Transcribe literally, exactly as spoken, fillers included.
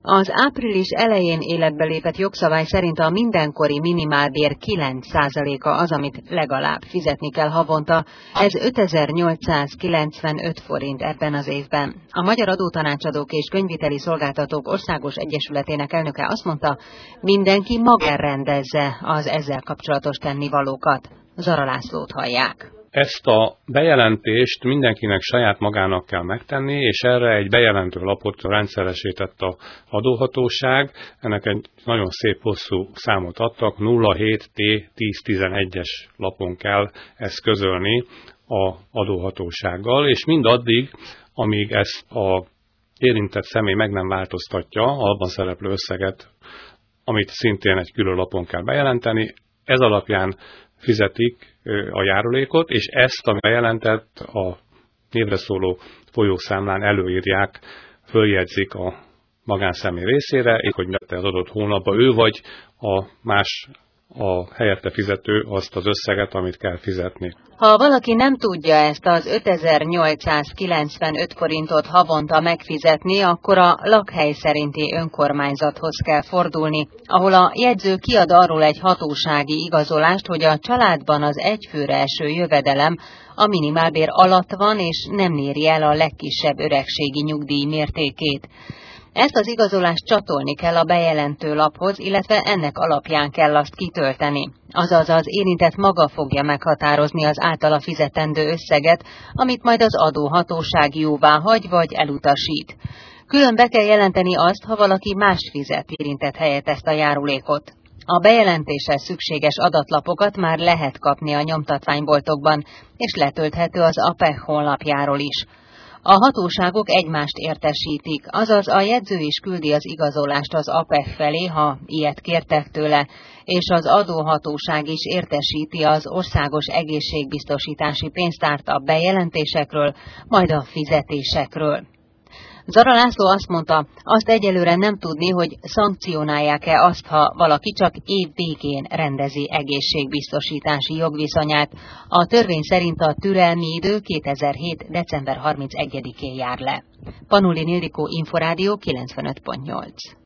Az április elején életbe lépett jogszabály szerint a mindenkori minimálbér kilenc százaléka az, amit legalább fizetni kell havonta, ez ötezer-nyolcszázkilencvenöt forint ebben az évben. A Magyar Adótanácsadók és Könyvviteli Szolgáltatók Országos Egyesületének elnöke azt mondta, mindenki maga rendezze az ezzel kapcsolatos tennivalókat. Zara Lászlót hallják. Ezt a bejelentést mindenkinek saját magának kell megtenni, és erre egy bejelentő lapot rendszeresített az adóhatóság. Ennek egy nagyon szép hosszú számot adtak, nulla hét T tíz tizenegyes lapon kell ezt közölni az adóhatósággal, és mindaddig, amíg ezt az érintett személy meg nem változtatja, abban szereplő összeget, amit szintén egy külön lapon kell bejelenteni, ez alapján fizetik a járulékot, és ezt, ami bejelentett, a névre szóló folyószámlán előírják, följegyzik a magánszemély részére, és hogy az adott hónapban ő vagy a más a helyette fizető azt az összeget, amit kell fizetni. Ha valaki nem tudja ezt az ötezer-nyolcszázkilencvenöt forintot havonta megfizetni, akkor a lakhely szerinti önkormányzathoz kell fordulni, ahol a jegyző kiad arról egy hatósági igazolást, hogy a családban az egyfőre eső jövedelem a minimálbér alatt van, és nem éri el a legkisebb öregségi nyugdíj mértékét. Ezt az igazolást csatolni kell a bejelentő laphoz, illetve ennek alapján kell azt kitölteni. Azaz az érintett maga fogja meghatározni az általa fizetendő összeget, amit majd az adóhatóság jóvá hagy vagy elutasít. Külön be kell jelenteni azt, ha valaki más fizet érintett helyett ezt a járulékot. A bejelentéshez szükséges adatlapokat már lehet kapni a nyomtatványboltokban, és letölthető az á pé e há honlapjáról is. A hatóságok egymást értesítik, azaz a jegyző is küldi az igazolást az á pé e há felé, ha ilyet kértek tőle, és az adóhatóság is értesíti az Országos Egészségbiztosítási Pénztárt a bejelentésekről, majd a fizetésekről. Zara László azt mondta, azt egyelőre nem tudni, hogy szankcionálják-e azt, ha valaki csak év végén rendezi egészségbiztosítási jogviszonyát. A törvény szerint a türelmi idő kétezer-hét december harmincegyedikén jár le. Panulin Ildikó, Inforádió kilencvenöt pont nyolc.